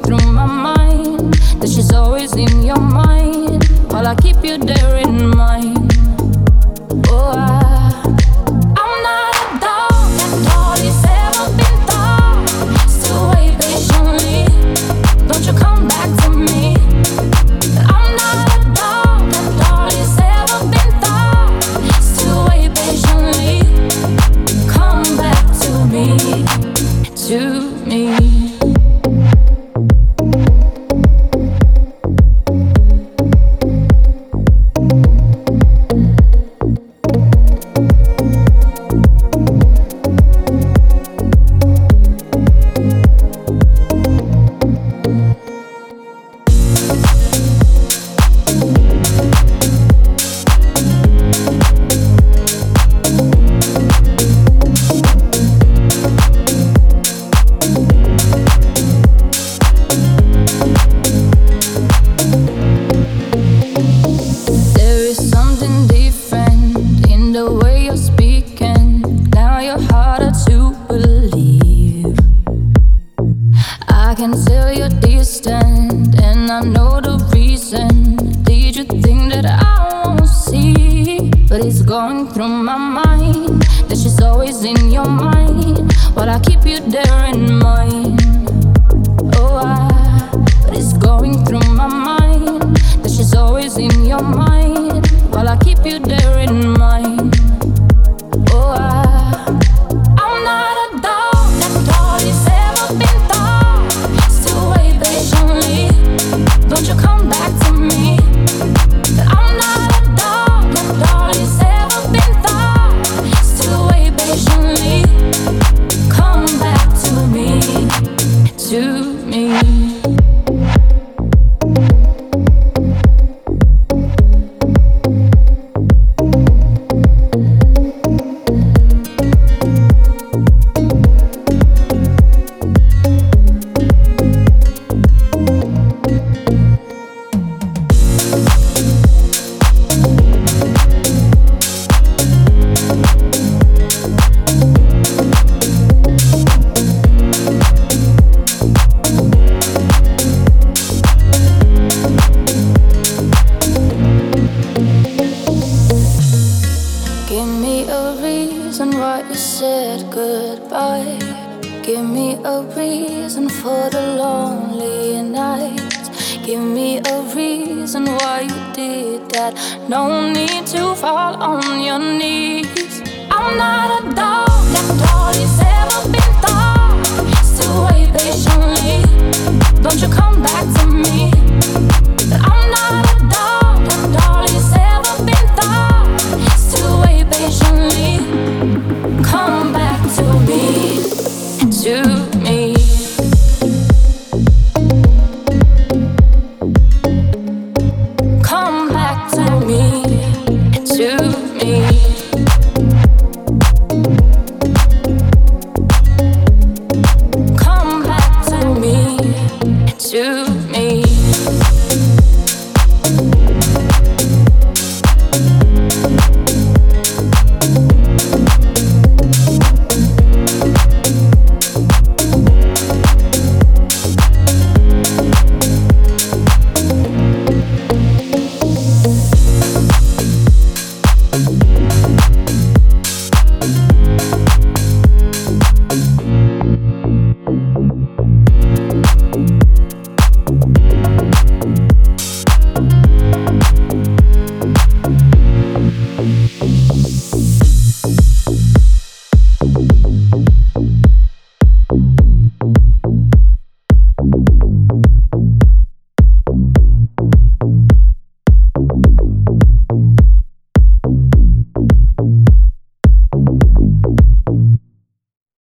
through my mind, that she's always in your mind, while I keep you there in mind. Oh, I'm not a dog that all he's ever been thought. Still wait patiently, don't you come back to me. I'm not a dog that all he's ever been thought. Still wait patiently, come back to me, to me. I can tell you're distant, and I know the reason. Did you think that I won't see? But it's going through my mind, that she's always in your mind, while I keep you there in mind. But it's going through my mind, that she's always in your mind, while I keep you there in mind. I'm not a dog that all he's ever been thought. Still wait patiently, don't you come back to me. I'm not a dog that all he's ever been thought. Still wait patiently, come back to me, to me. Give me a reason why you said goodbye. Give me a reason for the lonely nights. Give me a reason why you did that. No need to fall on your knees. I'm not a dog that all he's ever been thought. Still wait patiently,